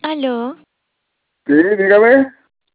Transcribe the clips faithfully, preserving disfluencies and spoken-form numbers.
Aló. Sí, dígame.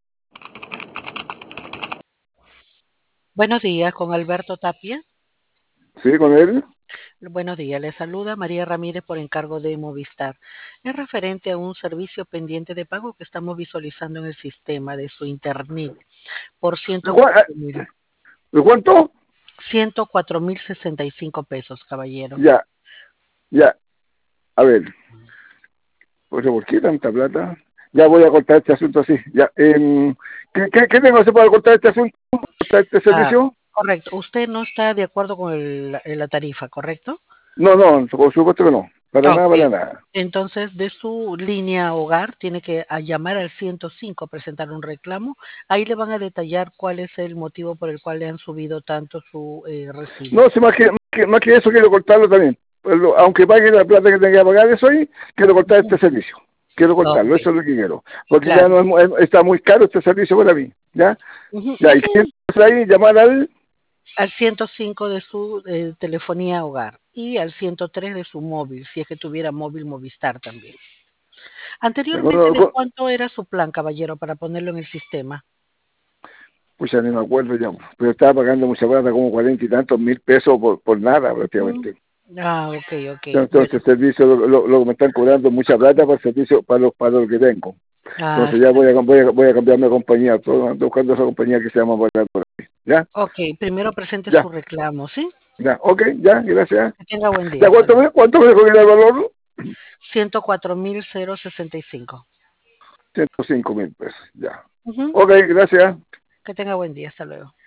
Buenos días, con Alberto Tapia. Sí, con él. Buenos días, le saluda María Ramírez por encargo de Movistar. Es referente a un servicio pendiente de pago que estamos visualizando en el sistema de su internet por ¿De, ciento cua- cuatro eh, mil, ¿de cuánto? ciento cuatro mil sesenta y cinco pesos, caballero. Ya, ya. A ver, pues, ¿por qué tanta plata? Ya voy a cortar este asunto así. Ya. em, ¿qué, qué, qué tengo que hacer para cortar este asunto? ¿Cortar este Ah, servicio? correcto. Usted no está de acuerdo con el- la tarifa, ¿correcto? No, no, por supuesto que no. Para nada, Ok. para nada. Entonces, de su línea hogar, tiene que a llamar al ciento cinco, presentar un reclamo. Ahí le van a detallar cuál es el motivo por el cual le han subido tanto su eh, recibo. No, si más que, más que, más que eso quiero cortarlo también. Pues lo- aunque pague la plata que tenga que pagar eso ahí, quiero cortar este servicio. Quiero cortarlo, Ok, eso es lo que quiero. Porque ya claro. no es, mu- es- está muy caro este servicio para mí. ¿Ya? Ujú, Ya, y ese quiero es ahí llamar al... al ciento cinco de su eh, telefonía hogar y al ciento tres de su móvil, si es que tuviera móvil Movistar también. Anteriormente, ¿de cuánto era su plan, caballero, para ponerlo en el sistema? Pues ya ni me acuerdo ya, pero estaba pagando mucha plata, como cuarenta y tantos mil pesos por, por nada Mm. prácticamente. Ah, ok, ok. Entonces Bueno, el servicio, lo, lo, lo que me están cobrando mucha plata para el servicio, para los para lo que tengo. ah, Entonces ya voy a, voy a, voy a cambiarme de compañía, todo, ando buscando esa compañía que se llama barata por ahí. ¿Ya? ok, primero presente su Ya, reclamo, ¿sí? ya, ok, ya, gracias. Que tenga buen día. ¿Ya Hasta cuánto luego. me, cuánto me dejó el valor? ciento cuatro mil sesenta y cinco. Ciento cinco mil pesos, ya. Ujú. Ok, gracias. Que tenga buen día. Hasta luego.